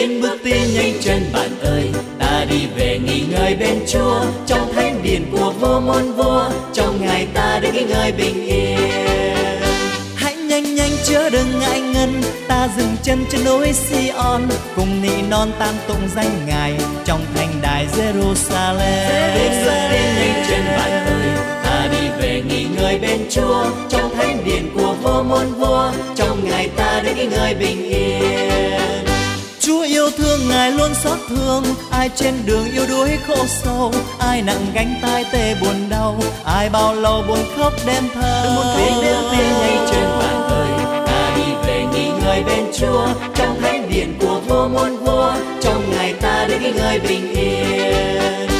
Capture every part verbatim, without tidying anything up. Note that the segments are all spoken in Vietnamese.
Tiến bước tiến nhanh chân bạn ơi, ta đi về nghỉ ngơi bên Chúa. Trong thánh điện của vua muôn vua, trong ngày ta được nghỉ ngơi bình yên. Hãy nhanh nhanh chớ đừng ngại ngần, ta dừng chân trên núi Sion, cùng nỉ non tam tụng danh Ngài trong thành đài Jerusalem. Tiến bước tiến nhanh chân bạn ơi, ta đi về nghỉ ngơi bên Chúa. Trong thánh điện của vua muôn vua, trong ngày ta được nghỉ ngơi bình yên. Chúa yêu thương Ngài luôn xót thương, ai trên đường yêu đuối khổ sầu, ai nặng gánh tai tê buồn đau, ai bao lâu buồn khóc đêm thơ. Tiến bước tiến nhanh chân bạn ơi, ta đi về nghỉ ngơi bên Chúa. Trong thánh điện của vua muôn vua, trong ngày ta được nghỉ ngơi bình yên.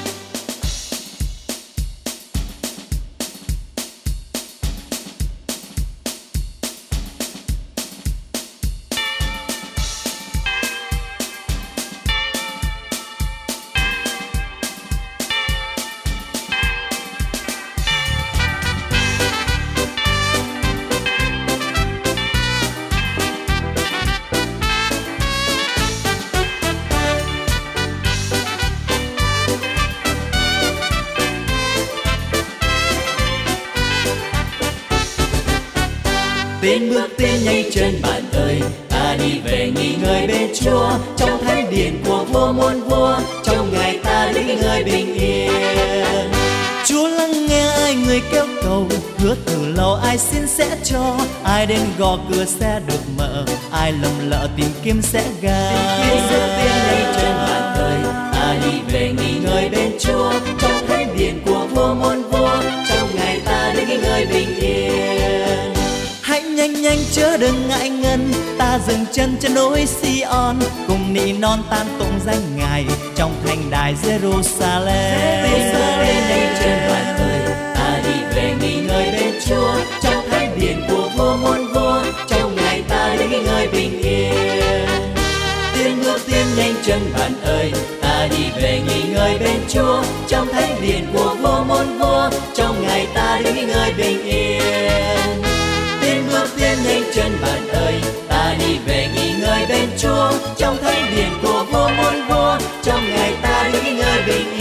Tiến bước tiến nhanh chân bạn ơi, ta đi về nghỉ ngơi bên Chúa. Trong thánh điện của vua muôn vua, trong ngày ta được nghỉ ngơi bình yên. Chúa lắng nghe ai người kêu cầu, hứa từ lâu ai xin sẽ cho, ai đến gõ cửa sẽ được mở, ai lầm lỡ tìm kiếm sẽ ga. Tiến bước tiến nhanh chân bạn ơi, ta đi về nghỉ ngơi bên Chúa. Trong thánh điện của vua muôn vua, trong ngày ta được nghỉ ngơi bình yên. Hãy nhanh nhanh chớ đừng ngại ngần, ta dừng chân trên núi Sion, cùng nỉ non tan tụng danh Ngài trong thành đài Jerusalem. Tiến bước tiến nhanh chân bạn ơi, ta đi về nghỉ ngơi bên Chúa. Trong thánh điện của vua muôn vua, trong ngày ta được nghỉ ngơi bình yên. Tiến bước tiến nhanh chân bạn ơi, ta đi về nghỉ ngơi bên Chúa. Trong thánh điện của vua muôn vua, trong ngày ta được nghỉ ngơi bình yên. Tiến bước tiến nhanh chân bạn ơi, ta đi về nghỉ ngơi bên Chúa. Trong thánh điện của vua muôn vua, trong ngày ta được nghỉ ngơi bình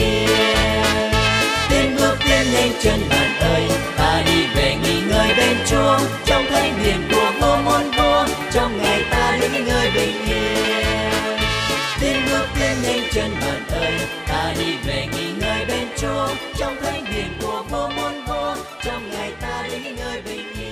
yên. Tiến bước tiến nhanh chân bạn ơi, ta đi về nghỉ ngơi bên Chúa. Trong thánh điện của vua muôn vua, trong ngày ta được nghỉ ngơi bình yên. Tiến bước tiến nhanh chân bạn ơi, ta đi về nghỉ ngơi bên Chúa. Trong thánh điện của vua muôn vua, trong ngày ta được nghỉ ngơi bình yên.